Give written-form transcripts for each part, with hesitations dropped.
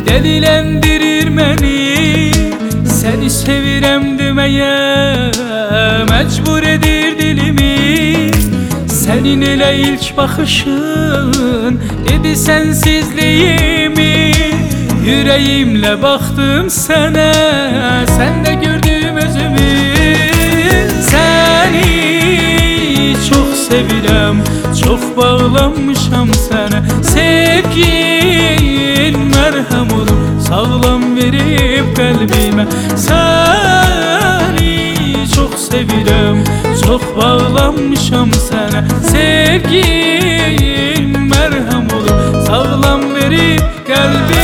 Delilendirir məni səni sevirəm deməyə, məcbur edir dilimi sənin elə ilk baxışın dedi sənsizliyimi. Yüreğimle baktım sənə, səndə gördüm özümü. Səni çok sevirəm, çok bağlanmışam sənə. Sevgin mərhəm olur, sağlam verib qəlbimə. Səni çok sevirəm, çok bağlanmışam sənə. Sevgin mərhəm olur, sağlam verib qəlbimə.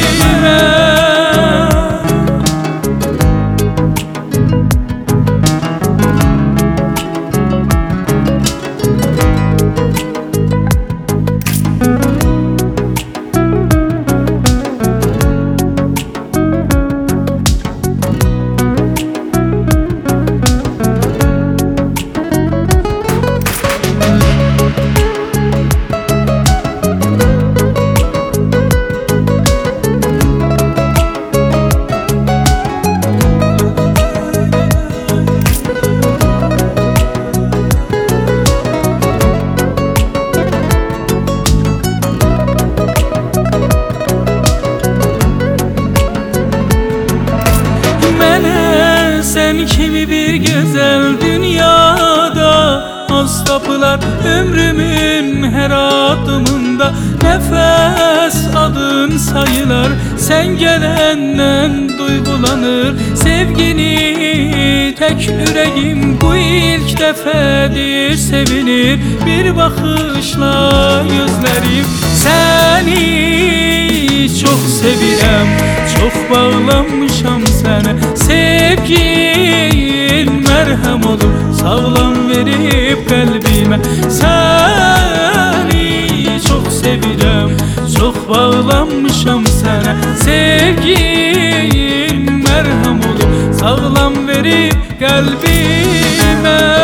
Sen kimi bir güzel dünyada az tapılar ömrümün her adımında. Nefes adın sayılar, sen gelenden duygulanır. Sevgini tek yüreğim bu ilk defedir sevinir. Bir bakışla gözlerim seni çok sevirəm, çok bağlanmışam sənə. Sevgin mərhəm olur, sağlam verib qəlbimə. Səni çok sevirəm, çok bağlanmışam sənə. Sevgin mərhəm olur, sağlam verib qəlbimə.